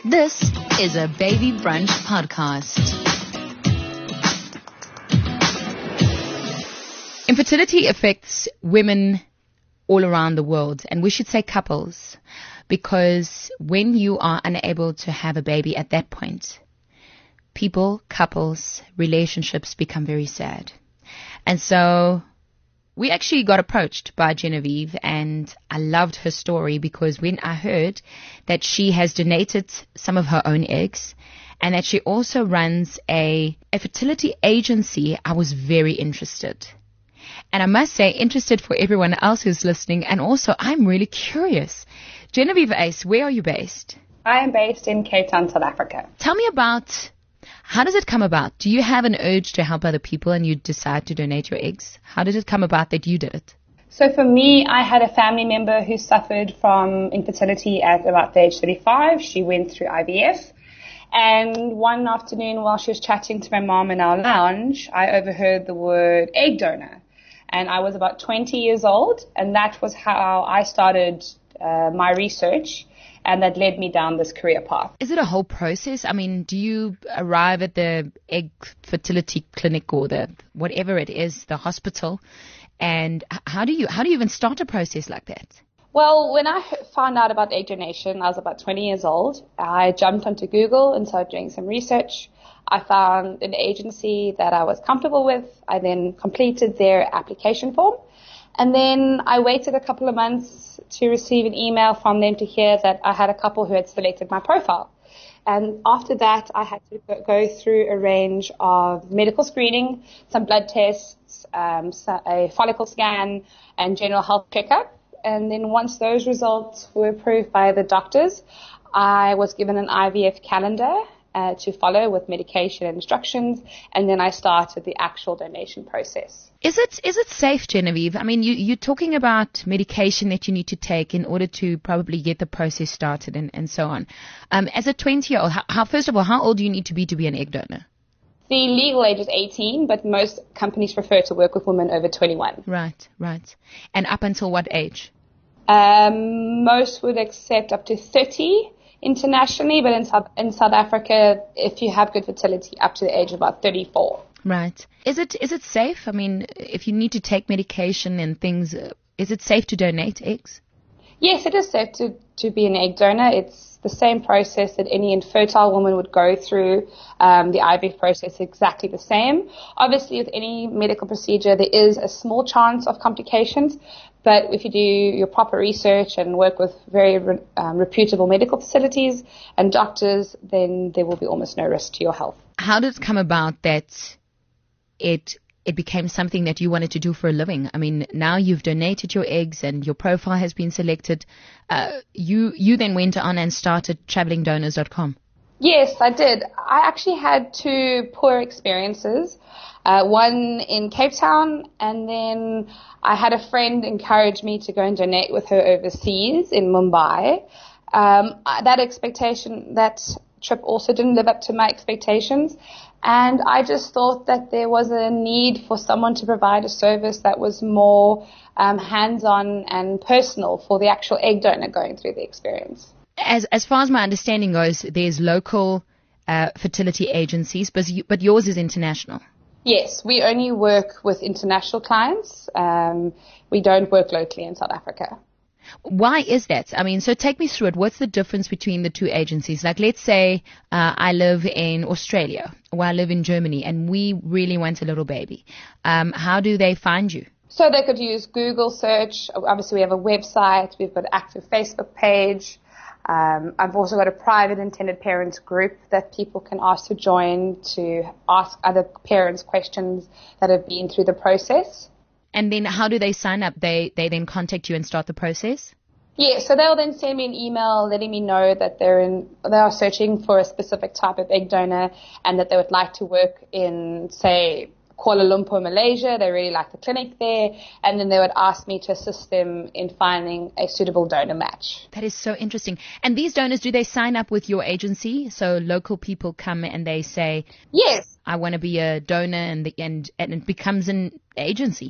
This is a Baby Brunch podcast. Infertility affects women all around the world, and we should say couples, because when you are unable to have a baby at that point, people, couples, relationships become very sad. And so we actually got approached by Genevieve, and I loved her story because when I heard that she has donated some of her own eggs and that she also runs a fertility agency, I was very interested. And I must say, interested for everyone else who's listening, and also I'm really curious. Genevieve Ace, where are you based? I am based in Cape Town, South Africa. Tell me about, how does it come about? Do you have an urge to help other people and you decide to donate your eggs? How did it come about that you did it? So for me, I had a family member who suffered from infertility at about the age 35. She went through IVF. And one afternoon while she was chatting to my mom in our lounge, I overheard the word egg donor. And I was about 20 years old, and that was how I started my research. And that led me down this career path. Is it a whole process? I mean, do you arrive at the egg fertility clinic or the whatever it is, the hospital, and how do you even start a process like that? Well, when I found out about egg donation, I was about 20 years old. I jumped onto Google and started doing some research. I found an agency that I was comfortable with. I then completed their application form. And then I waited a couple of months to receive an email from them to hear that I had a couple who had selected my profile. And after that, I had to go through a range of medical screening, some blood tests, a follicle scan, and general health checkup. And then once those results were approved by the doctors, I was given an IVF calendar to follow with medication and instructions, and then I started the actual donation process. Is it safe, Genevieve? I mean, you're talking about medication that you need to take in order to probably get the process started and so on. As a 20-year-old, first of all, how old do you need to be an egg donor? The legal age is 18, but most companies prefer to work with women over 21. Right. And up until what age? Most would accept up to 30 internationally, but in South Africa, if you have good fertility, up to the age of about 34. Right. Is it safe? I mean, if you need to take medication and things, is it safe to donate eggs? Yes, it is safe to be an egg donor. It's the same process that any infertile woman would go through. The IVF process is exactly the same. Obviously, with any medical procedure, there is a small chance of complications. But if you do your proper research and work with very reputable medical facilities and doctors, then there will be almost no risk to your health. How did it come about that it became something that you wanted to do for a living? I mean, now you've donated your eggs and your profile has been selected. You then went on and started travelingdonors.com. Yes, I did. I actually had two poor experiences. One in Cape Town, and then I had a friend encourage me to go and donate with her overseas in Mumbai. That trip also didn't live up to my expectations, and I just thought that there was a need for someone to provide a service that was more hands-on and personal for the actual egg donor going through the experience. As far as my understanding goes, there's local fertility agencies, but yours is international. Yes, we only work with international clients. We don't work locally in South Africa. Why is that? I mean, so take me through it. What's the difference between the two agencies? Like, let's say I live in Australia or I live in Germany and we really want a little baby. How do they find you? So they could use Google search. Obviously, we have a website. We've got an active Facebook page. I've also got a private intended parents group that people can ask to join to ask other parents questions that have been through the process. And then how do they sign up? They then contact you and start the process? Yeah, so they'll then send me an email letting me know that they are searching for a specific type of egg donor and that they would like to work in, say, Kuala Lumpur, Malaysia. They really like the clinic there, and then they would ask me to assist them in finding a suitable donor match. That is so interesting. And these donors, do they sign up with your agency? So local people come and they say, yes, I want to be a donor, and it becomes an agency.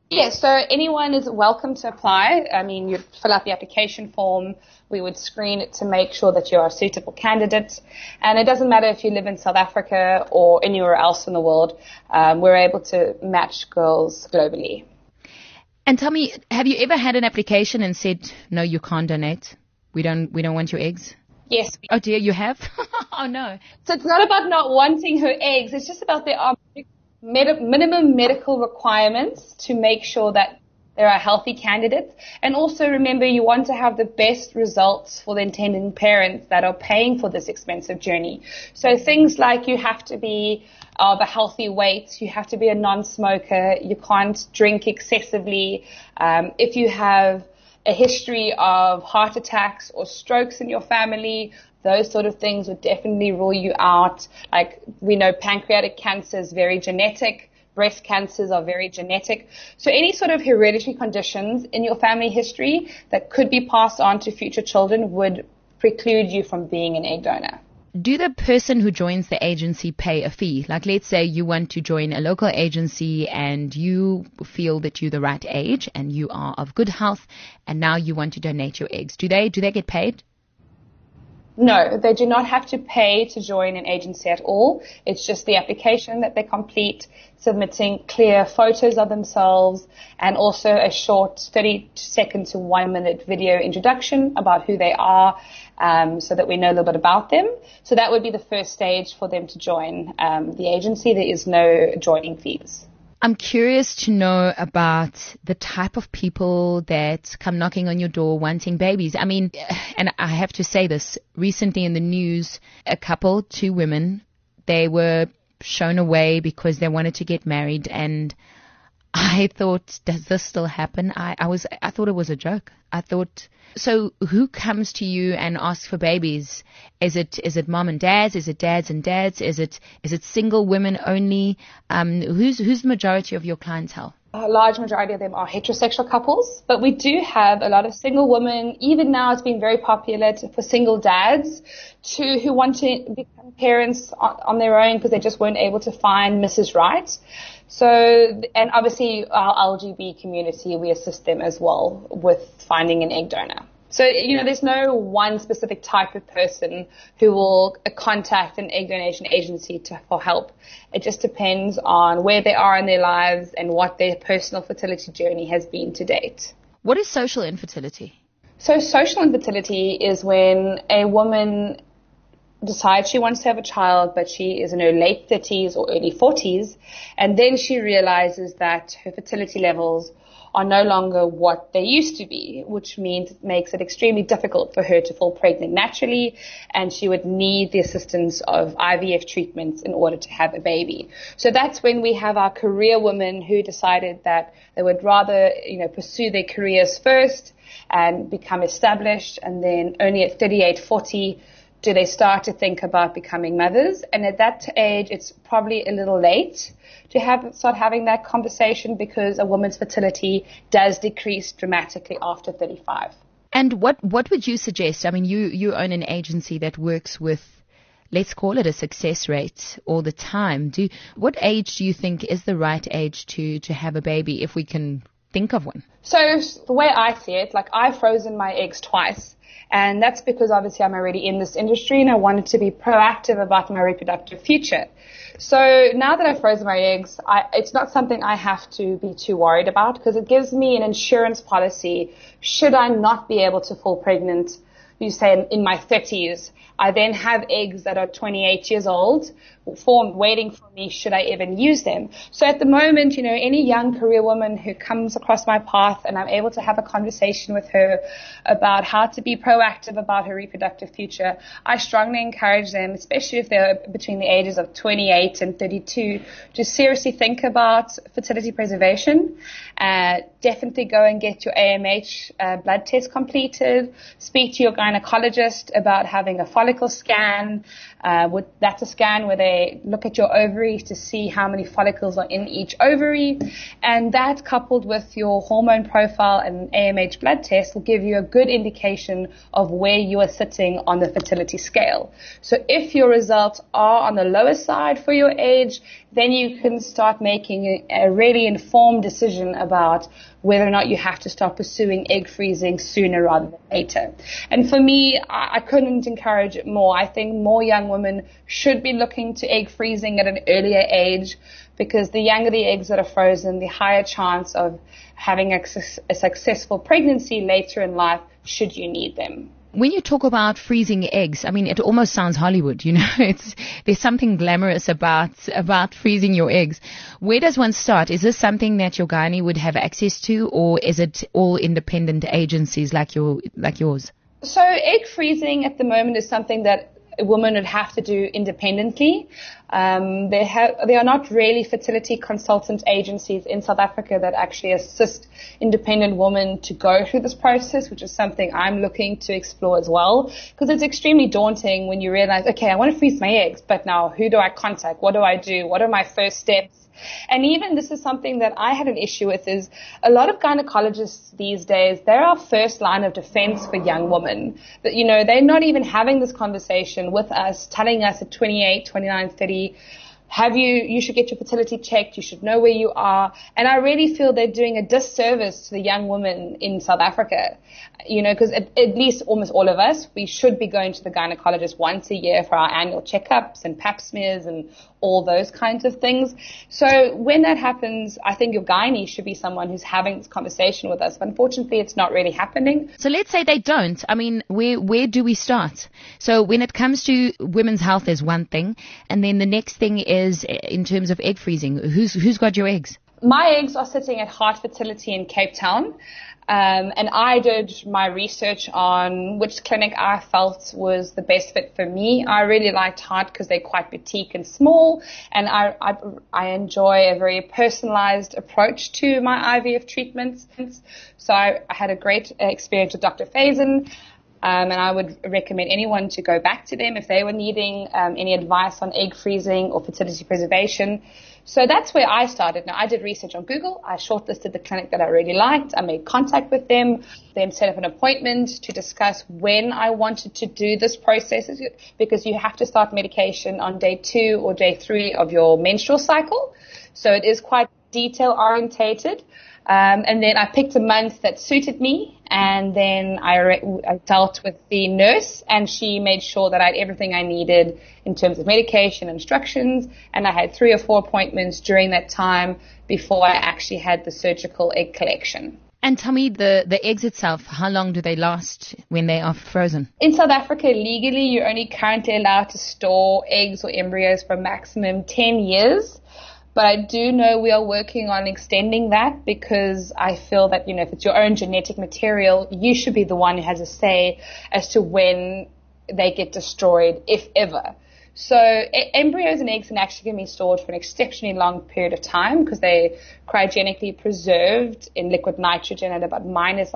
Yes, so anyone is welcome to apply. I mean, you'd fill out the application form. We would screen it to make sure that you're a suitable candidate. And it doesn't matter if you live in South Africa or anywhere else in the world. We're able to match girls globally. And tell me, have you ever had an application and said, no, you can't donate? We don't want your eggs? Yes. Oh dear, you have? Oh no. So it's not about not wanting her eggs. It's just about there are minimum medical requirements to make sure that there are healthy candidates. And also remember, you want to have the best results for the intending parents that are paying for this expensive journey. So things like you have to be of a healthy weight, you have to be a non-smoker, you can't drink excessively. If you have a history of heart attacks or strokes in your family, those sort of things would definitely rule you out. Like we know pancreatic cancer is very genetic. Breast cancers are very genetic. So any sort of hereditary conditions in your family history that could be passed on to future children would preclude you from being an egg donor. Do the person who joins the agency pay a fee? Like let's say you want to join a local agency and you feel that you're the right age and you are of good health and now you want to donate your eggs. Do they get paid? No, they do not have to pay to join an agency at all. It's just the application that they complete, submitting clear photos of themselves and also a short 30-second to 1-minute video introduction about who they are, so that we know a little bit about them. So that would be the first stage for them to join the agency. There is no joining fees. I'm curious to know about the type of people that come knocking on your door wanting babies. I mean, and I have to say this, recently in the news, a couple, 2 women, they were shown away because they wanted to get married, and I thought, does this still happen? I thought it was a joke. I thought, so who comes to you and asks for babies? Is it mom and dads? Is it dads and dads? Is it single women only? Who's the majority of your clientele? A large majority of them are heterosexual couples, but we do have a lot of single women. Even now it's been very popular for single dads who want to become parents on their own because they just weren't able to find Mrs. Right. So, and obviously our LGB community, we assist them as well with finding an egg donor. So, there's no one specific type of person who will contact an egg donation agency for help. It just depends on where they are in their lives and what their personal fertility journey has been to date. What is social infertility? So social infertility is when a woman decides she wants to have a child, but she is in her late 30s or early 40s, and then she realizes that her fertility levels are no longer what they used to be, which means it makes it extremely difficult for her to fall pregnant naturally, and she would need the assistance of IVF treatments in order to have a baby. So that's when we have our career women who decided that they would rather, pursue their careers first and become established, and then only at 38, 40 do they start to think about becoming mothers. And at that age, it's probably a little late to start having that conversation because a woman's fertility does decrease dramatically after 35. And what would you suggest? I mean, you own an agency that works with, let's call it a success rate all the time. What age do you think is the right age to have a baby, if we can think of one? So the way I see it, like I've frozen my eggs twice. And that's because obviously I'm already in this industry and I wanted to be proactive about my reproductive future. So now that I've frozen my eggs, it's not something I have to be too worried about because it gives me an insurance policy should I not be able to fall pregnant, you say in my 30s. I then have eggs that are 28 years old waiting for me should I even use them. So at the moment, any young career woman who comes across my path and I'm able to have a conversation with her about how to be proactive about her reproductive future, I strongly encourage them, especially if they're between the ages of 28 and 32, to seriously think about fertility preservation. Definitely go and get your AMH blood test completed. Speak to your gynecologist about having a follicle scan. That's a scan where they look at your ovaries to see how many follicles are in each ovary. And that, coupled with your hormone profile and AMH blood test, will give you a good indication of where you are sitting on the fertility scale. So if your results are on the lower side for your age, then you can start making a really informed decision about whether or not you have to start pursuing egg freezing sooner rather than later. And for me, I couldn't encourage it more. I think more young women should be looking to egg freezing at an earlier age, because the younger the eggs that are frozen, the higher chance of having a successful pregnancy later in life should you need them. When you talk about freezing eggs, I mean, it almost sounds Hollywood, you know. There's something glamorous about freezing your eggs. Where does one start? Is this something that your gynae would have access to, or is it all independent agencies like yours? So egg freezing at the moment is something that a woman would have to do independently. There are not really fertility consultant agencies in South Africa that actually assist independent women to go through this process, which is something I'm looking to explore as well, because it's extremely daunting when you realize, okay, I want to freeze my eggs, but now who do I contact? What do I do? What are my first steps? And even this is something that I had an issue with, is a lot of gynecologists these days, they're our first line of defense for young women. That, you know, they're not even having this conversation with us, telling us at 28, 29, 30, you should get your fertility checked, you should know where you are. And I really feel they're doing a disservice to the young women in South Africa. You know, because at least almost all of us, we should be going to the gynecologist once a year for our annual checkups and pap smears and all those kinds of things. So when that happens, I think your gynae should be someone who's having this conversation with us. But unfortunately, it's not really happening. So let's say they don't. I mean, where do we start? So when it comes to women's health, there's one thing. And then the next thing is in terms of egg freezing. Who's got your eggs? My eggs are sitting at Heart Fertility in Cape Town. And I did my research on which clinic I felt was the best fit for me. I really liked Heart because they're quite boutique and small, and I enjoy a very personalized approach to my IVF treatments. So I had a great experience with Dr. Faison. And I would recommend anyone to go back to them if they were needing any advice on egg freezing or fertility preservation. So that's where I started. Now, I did research on Google. I shortlisted the clinic that I really liked. I made contact with them, then set up an appointment to discuss when I wanted to do this process, because you have to start medication on day 2 or day 3 of your menstrual cycle. So it is quite detail orientated. And then I picked a month that suited me, and then I dealt with the nurse, and she made sure that I had everything I needed in terms of medication, instructions, and I had 3 or 4 appointments during that time before I actually had the surgical egg collection. And tell me, the eggs itself, how long do they last when they are frozen? In South Africa, legally, you're only currently allowed to store eggs or embryos for a maximum 10 years. But I do know we are working on extending that, because I feel that, you know, if it's your own genetic material, you should be the one who has a say as to when they get destroyed, if ever. So embryos and eggs can actually be stored for an exceptionally long period of time, because they're cryogenically preserved in liquid nitrogen at about minus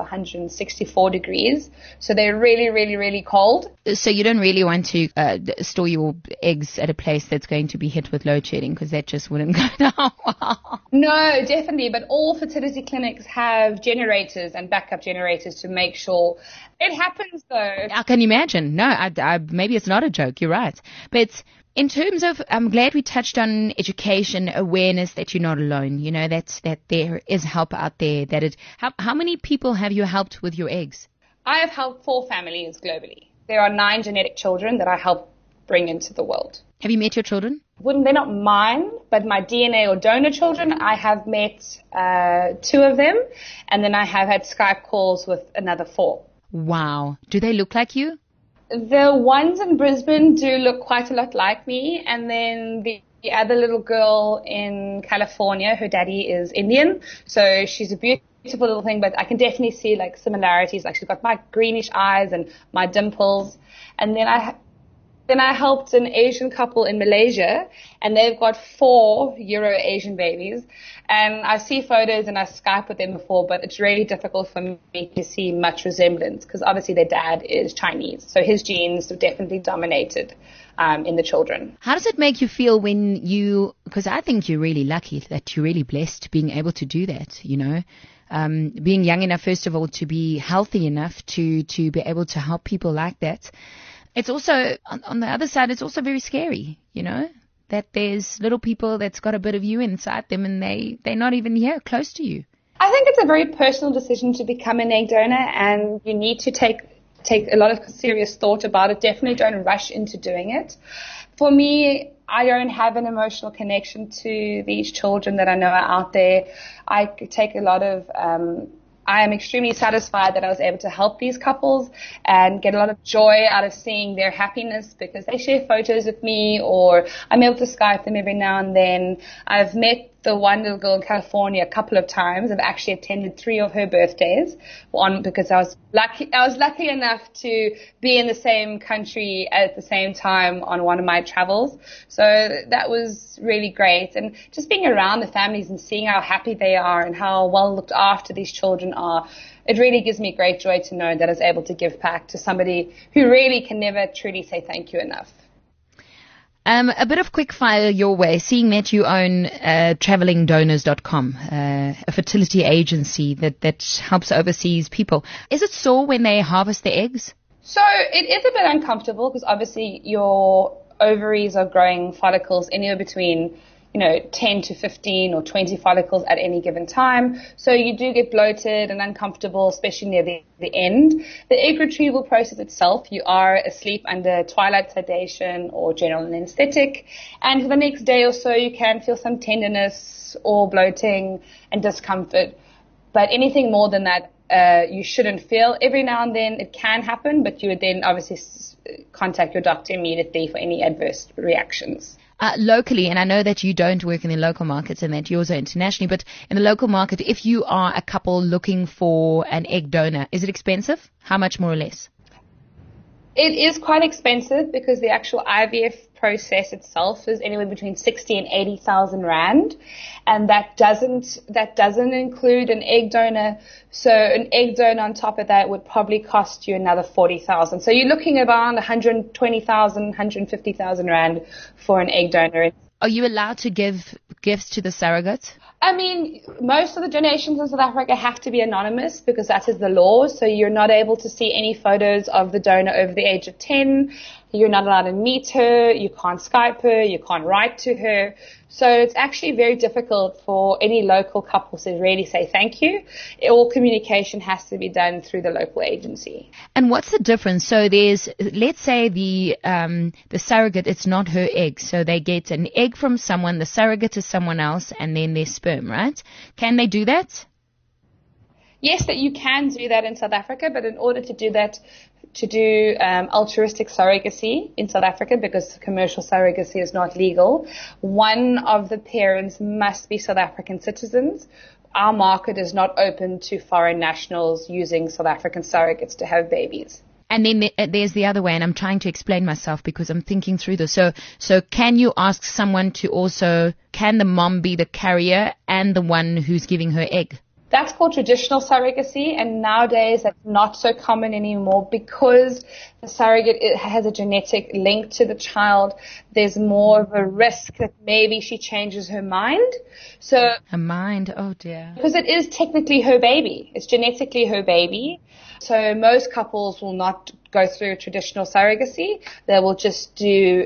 164 degrees. So they're really, really, really cold. So you don't really want to store your eggs at a place that's going to be hit with load shedding, because that just wouldn't go down well. No, definitely. But all fertility clinics have generators and backup generators to make sure. It happens, though. I can imagine. No, maybe it's not a joke. You're right. But in terms of, I'm glad we touched on education, awareness that you're not alone. You know, that there is help out there. How many people have you helped with your eggs? I have helped 4 families globally. There are 9 genetic children that I help bring into the world. Have you met your children? They're not mine, but my DNA or donor children, I have met 2 of them, and then I have had Skype calls with another 4. Wow. Do they look like you? The ones in Brisbane do look quite a lot like me, and then the other little girl in California, her daddy is Indian, so she's a beautiful little thing, but I can definitely see like similarities. Like she's got my greenish eyes and my dimples, and then Then I helped an Asian couple in Malaysia, and they've got 4 Euro-Asian babies. And I see photos and I Skype with them before, but it's really difficult for me to see much resemblance because obviously their dad is Chinese. So his genes have definitely dominated in the children. How does it make you feel when because I think you're really lucky that you're really blessed being able to do that, you know? Being young enough, first of all, to be healthy enough to be able to help people like that. It's also, on the other side, it's also very scary, you know, that there's little people that's got a bit of you inside them and they're not even here close to you. I think it's a very personal decision to become an egg donor, and you need to take a lot of serious thought about it. Definitely don't rush into doing it. For me, I don't have an emotional connection to these children that I know are out there. I take a lot of I am extremely satisfied that I was able to help these couples and get a lot of joy out of seeing their happiness because they share photos with me, or I'm able to Skype them every now and then. I've met the one little girl in California a couple of times. I've actually attended 3 of her birthdays because I was lucky enough to be in the same country at the same time on one of my travels. So that was really great. And just being around the families and seeing how happy they are and how well looked after these children are, it really gives me great joy to know that I was able to give back to somebody who really can never truly say thank you enough. A bit of quick fire your way, seeing that you own travelingdonors.com, a fertility agency that helps overseas people. Is it sore when they harvest the eggs? So it is a bit uncomfortable because obviously your ovaries are growing follicles anywhere between 10 to 15 or 20 follicles at any given time. So you do get bloated and uncomfortable, especially near the end. The egg retrieval process itself, you are asleep under twilight sedation or general anesthetic. And for the next day or so, you can feel some tenderness or bloating and discomfort. But anything more than that, you shouldn't feel. Every now and then it can happen, but you would then obviously contact your doctor immediately for any adverse reactions. Locally, and I know that you don't work in the local markets and that yours are internationally, but in the local market, if you are a couple looking for an egg donor, is it expensive? How much more or less? It is quite expensive because the actual IVF process itself is anywhere between 60 and 80,000 rand, and that doesn't include an egg donor. So an egg donor on top of that would probably cost you another 40,000. So you're looking at around 120,000, 150,000 rand for an egg donor. Are you allowed to give gifts to the surrogate? I mean, most of the donations in South Africa have to be anonymous because that is the law. So you're not able to see any photos of the donor over the age of 10. You're not allowed to meet her. You can't Skype her. You can't write to her. So it's actually very difficult for any local couples to really say thank you. All communication has to be done through the local agency. And what's the difference? So let's say the surrogate, it's not her egg. So they get an egg from someone, the surrogate is someone else, and then their sperm, right? Can they do that? Yes, that you can do that in South Africa, but in order to do that, to do altruistic surrogacy in South Africa, because commercial surrogacy is not legal, one of the parents must be South African citizens. Our market is not open to foreign nationals using South African surrogates to have babies. And then there's the other way, and I'm trying to explain myself because I'm thinking through this. So can you ask someone to also, can the mom be the carrier and the one who's giving her egg? That's called traditional surrogacy, and nowadays that's not so common anymore because the surrogate has a genetic link to the child. There's more of a risk that maybe she changes her mind. So her mind, oh dear. Because it is technically her baby. It's genetically her baby. So most couples will not go through a traditional surrogacy. They will just do use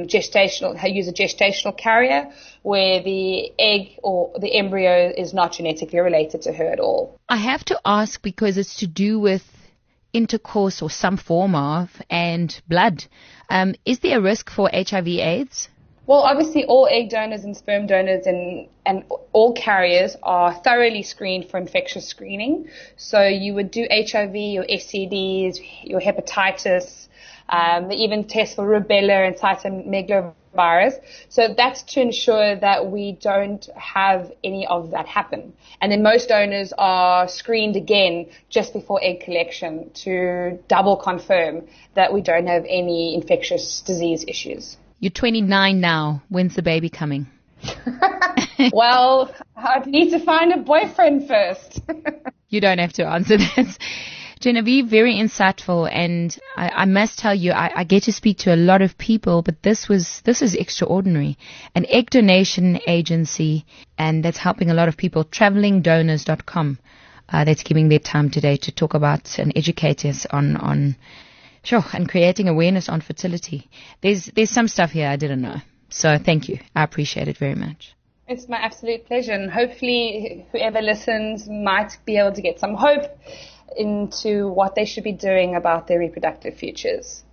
a gestational carrier where the egg or the embryo is not genetically related to her at all. I have to ask because it's to do with intercourse or some form of and blood. Is there a risk for HIV/AIDS? Well, obviously all egg donors and sperm donors and all carriers are thoroughly screened for infectious screening. So you would do HIV, your STDs, your hepatitis, They even test for rubella and cytomegalovirus. So that's to ensure that we don't have any of that happen. And then most donors are screened again just before egg collection to double confirm that we don't have any infectious disease issues. You're 29 now. When's the baby coming? Well, I'd need to find a boyfriend first. You don't have to answer that. Genevieve, very insightful, and I must tell you, I get to speak to a lot of people, but this is extraordinary. An egg donation agency, and that's helping a lot of people. Travelingdonors.com, that's giving their time today to talk about and educate us on and creating awareness on fertility. There's some stuff here I didn't know, so thank you. I appreciate it very much. It's my absolute pleasure, and hopefully whoever listens might be able to get some hope into what they should be doing about their reproductive futures.